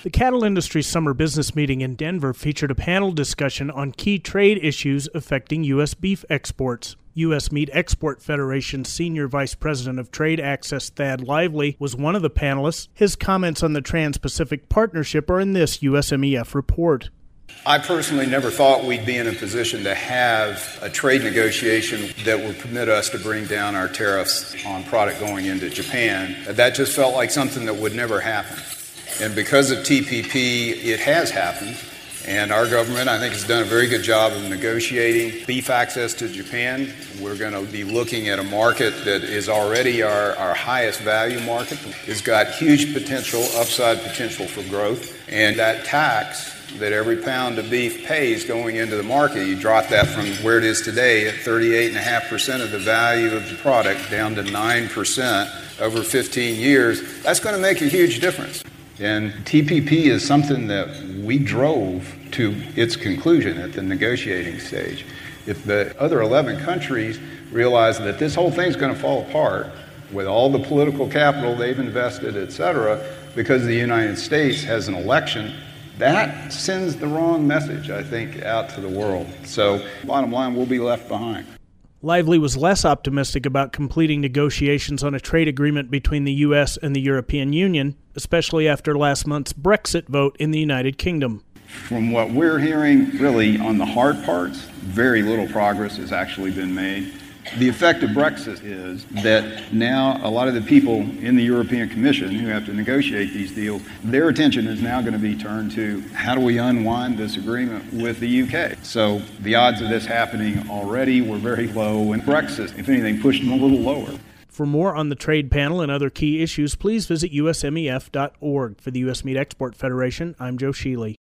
The cattle industry's summer business meeting in Denver featured a panel discussion on key trade issues affecting U.S. beef exports. U.S. Meat Export Federation's Senior Vice President of Trade Access, Thad Lively, was one of the panelists. His comments on the Trans-Pacific Partnership are in this USMEF report. I personally never thought we'd be in a position to have a trade negotiation that would permit us to bring down our tariffs on product going into Japan. That just felt like something that would never happen. And because of TPP, it has happened. And our government, I think, has done a very good job of negotiating beef access to Japan. We're going to be looking at a market that is already our highest value market. It's got huge potential, upside potential for growth. And that tax that every pound of beef pays going into the market, you drop that from where it is today at 38.5% of the value of the product down to 9% over 15 years. That's going to make a huge difference. And TPP is something that we drove to its conclusion at the negotiating stage. If the other 11 countries realize that this whole thing's going to fall apart with all the political capital they've invested, et cetera, because the United States has an election, that sends the wrong message, I think, out to the world. So, bottom line, we'll be left behind. Lively was less optimistic about completing negotiations on a trade agreement between the U.S. and the European Union, especially after last month's Brexit vote in the United Kingdom. From what we're hearing, really, on the hard parts, very little progress has actually been made. The effect of Brexit is that now a lot of the people in the European Commission who have to negotiate these deals, their attention is now going to be turned to how do we unwind this agreement with the UK. So the odds of this happening already were very low, and Brexit, if anything, pushed them a little lower. For more on the trade panel and other key issues, please visit usmef.org. For the U.S. Meat Export Federation, I'm Joe Sheely.